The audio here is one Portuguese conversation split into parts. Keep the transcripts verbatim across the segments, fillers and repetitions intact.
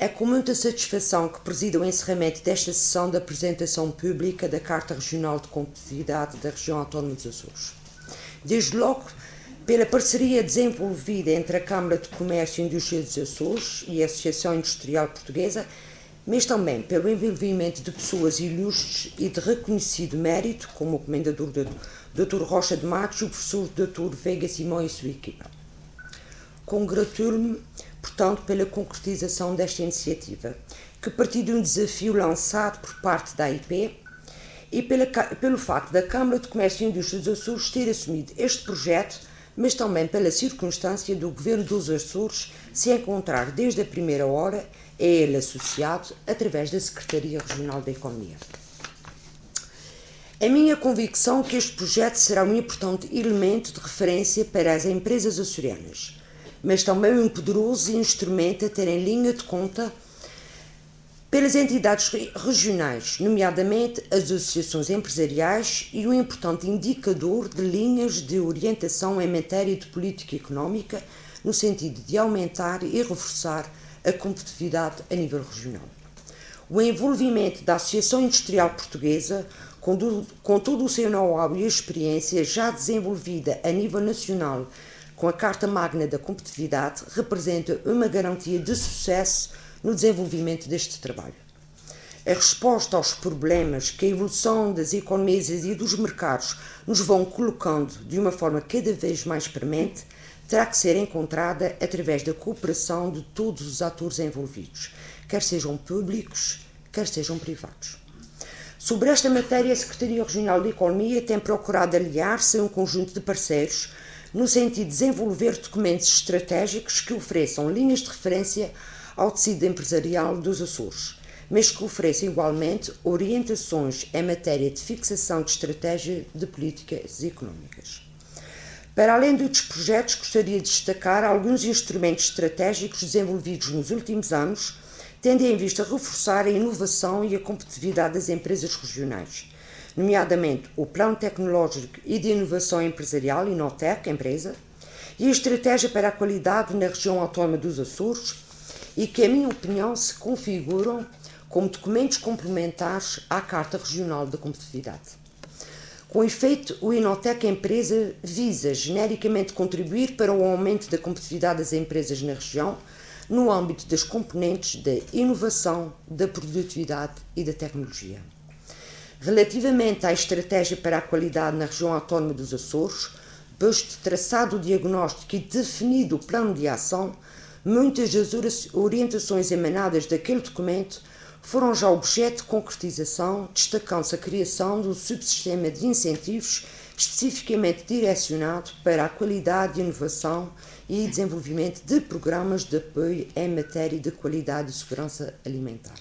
É com muita satisfação que presido o encerramento desta sessão da apresentação pública da Carta Regional de Competitividade da Região Autónoma dos Açores. Desde logo, pela parceria desenvolvida entre a Câmara de Comércio e Indústria dos Açores e a Associação Industrial Portuguesa, mas também pelo envolvimento de pessoas ilustres e de reconhecido mérito, como o Comendador doutor Rocha de Matos e o professor doutor Veiga Simão e sua equipa. Congratulo-me, portanto, pela concretização desta iniciativa, que partiu de um desafio lançado por parte da A I P e pela, pelo facto da Câmara de Comércio e Indústria dos Açores ter assumido este projeto, mas também pela circunstância do Governo dos Açores se encontrar desde a primeira hora a ele associado através da Secretaria Regional da Economia. É minha convicção que este projeto será um importante elemento de referência para as empresas açorianas, mas também um poderoso instrumento a ter em linha de conta pelas entidades regionais, nomeadamente as associações empresariais, e um importante indicador de linhas de orientação em matéria de política económica, no sentido de aumentar e reforçar a competitividade a nível regional. O envolvimento da Associação Industrial Portuguesa, com, do, com todo o seu know-how e a experiência já desenvolvida a nível nacional com a Carta Magna da Competitividade, representa uma garantia de sucesso no desenvolvimento deste trabalho. A resposta aos problemas que a evolução das economias e dos mercados nos vão colocando de uma forma cada vez mais premente terá que ser encontrada através da cooperação de todos os atores envolvidos, quer sejam públicos, quer sejam privados. Sobre esta matéria, a Secretaria Regional de Economia tem procurado aliar-se a um conjunto de parceiros no sentido de desenvolver documentos estratégicos que ofereçam linhas de referência ao tecido empresarial dos Açores, mas que ofereçam igualmente orientações em matéria de fixação de estratégia de políticas económicas. Para além destes projetos, gostaria de destacar alguns instrumentos estratégicos desenvolvidos nos últimos anos, tendo em vista reforçar a inovação e a competitividade das empresas regionais, nomeadamente o Plano Tecnológico e de Inovação Empresarial, INOTEC, empresa, e a Estratégia para a Qualidade na Região Autónoma dos Açores, e que, em minha opinião, se configuram como documentos complementares à Carta Regional da Competitividade. Com efeito, o INOTEC empresa visa genericamente contribuir para o aumento da competitividade das empresas na região, no âmbito das componentes da inovação, da produtividade e da tecnologia. Relativamente à Estratégia para a Qualidade na Região Autónoma dos Açores, depois de traçado o diagnóstico e definido o plano de ação, muitas das orientações emanadas daquele documento foram já objeto de concretização, destacando-se a criação de um subsistema de incentivos especificamente direcionado para a qualidade e inovação e desenvolvimento de programas de apoio em matéria de qualidade e segurança alimentar,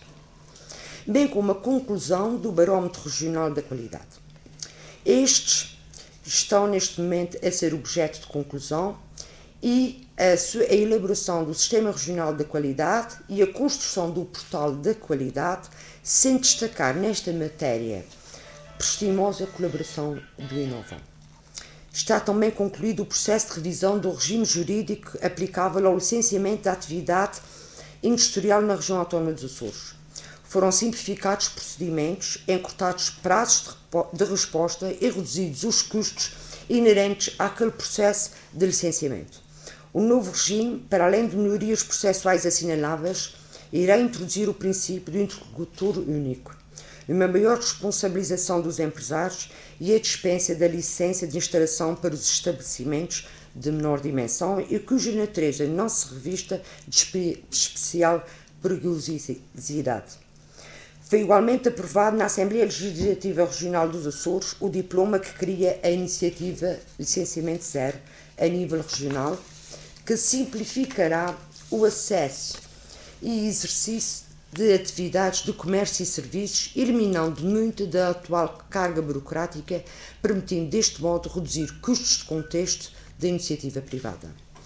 bem como a conclusão do Barómetro Regional da Qualidade. Estes estão neste momento a ser objeto de conclusão e a elaboração do Sistema Regional da Qualidade e a construção do Portal da Qualidade, sem destacar nesta matéria prestimosa colaboração do Inovam. Está também concluído o processo de revisão do regime jurídico aplicável ao licenciamento da atividade industrial na região autónoma dos Açores. Foram simplificados procedimentos, encurtados prazos de resposta e reduzidos os custos inerentes àquele processo de licenciamento. O novo regime, para além de melhorias processuais assinaláveis, irá introduzir o princípio do interlocutor único, uma maior responsabilização dos empresários e a dispensa da licença de instalação para os estabelecimentos de menor dimensão e cuja natureza não se revista de espe- especial perigosidade. Foi igualmente aprovado na Assembleia Legislativa Regional dos Açores o diploma que cria a iniciativa Licenciamento Zero a nível regional, que simplificará o acesso e exercício de atividades de comércio e serviços, eliminando muito da atual carga burocrática, permitindo deste modo reduzir custos de contexto da iniciativa privada.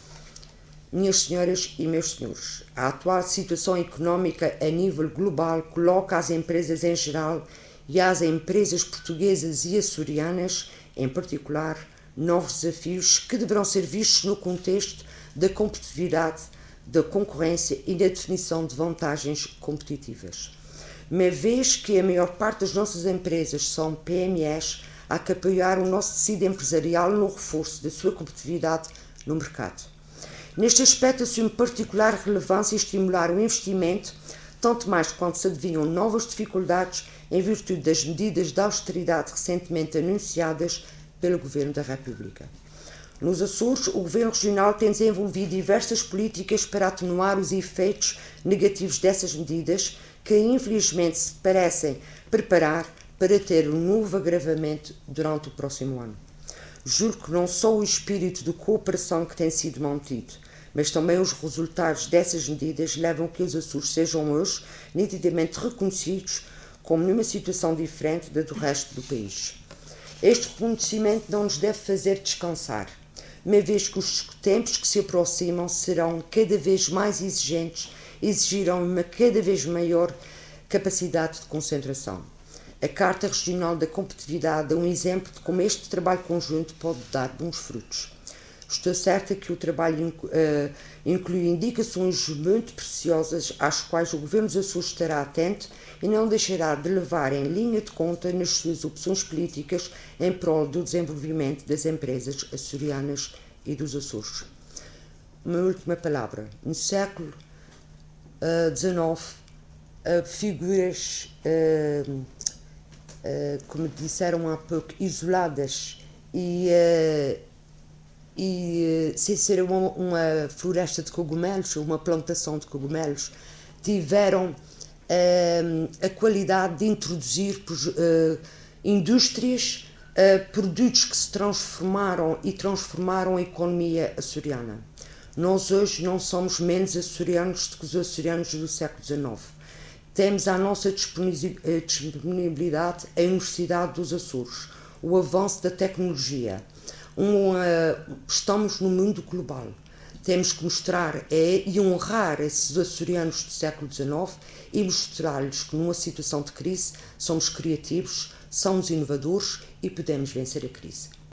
Minhas senhoras e meus senhores, a atual situação económica a nível global coloca as empresas em geral e as empresas portuguesas e açorianas, em particular, novos desafios que deverão ser vistos no contexto da competitividade da concorrência e da definição de vantagens competitivas. Uma vez que a maior parte das nossas empresas são P M Es, há que apoiar o nosso tecido empresarial no reforço da sua competitividade no mercado. Neste aspecto, assume particular relevância estimular o investimento, tanto mais quando se adivinham novas dificuldades em virtude das medidas de austeridade recentemente anunciadas pelo Governo da República. Nos Açores, o Governo Regional tem desenvolvido diversas políticas para atenuar os efeitos negativos dessas medidas, que infelizmente se parecem preparar para ter um novo agravamento durante o próximo ano. Juro que não só o espírito de cooperação que tem sido mantido, mas também os resultados dessas medidas levam que os Açores sejam hoje nitidamente reconhecidos como numa situação diferente da do resto do país. Este reconhecimento não nos deve fazer descansar, uma vez que os tempos que se aproximam serão cada vez mais exigentes e exigirão uma cada vez maior capacidade de concentração. A Carta Regional da Competitividade é um exemplo de como este trabalho conjunto pode dar bons frutos. Estou certa que o trabalho uh, inclui indicações muito preciosas às quais o Governo dos Açores estará atento e não deixará de levar em linha de conta nas suas opções políticas em prol do desenvolvimento das empresas açorianas e dos Açores. Uma última palavra. No século dezenove, uh, uh, figuras, uh, uh, como disseram há pouco, isoladas e... Uh, e sem ser uma, uma floresta de cogumelos, uma plantação de cogumelos, tiveram uh, a qualidade de introduzir uh, indústrias, uh, produtos que se transformaram e transformaram a economia açoriana. Nós hoje não somos menos açorianos do que os açorianos do século dezenove. Temos à nossa disponibilidade a Universidade dos Açores, o avanço da tecnologia. Um, uh, estamos no mundo global. Temos que mostrar é, e honrar esses açorianos do século dezenove e mostrar-lhes que numa situação de crise somos criativos, somos inovadores e podemos vencer a crise.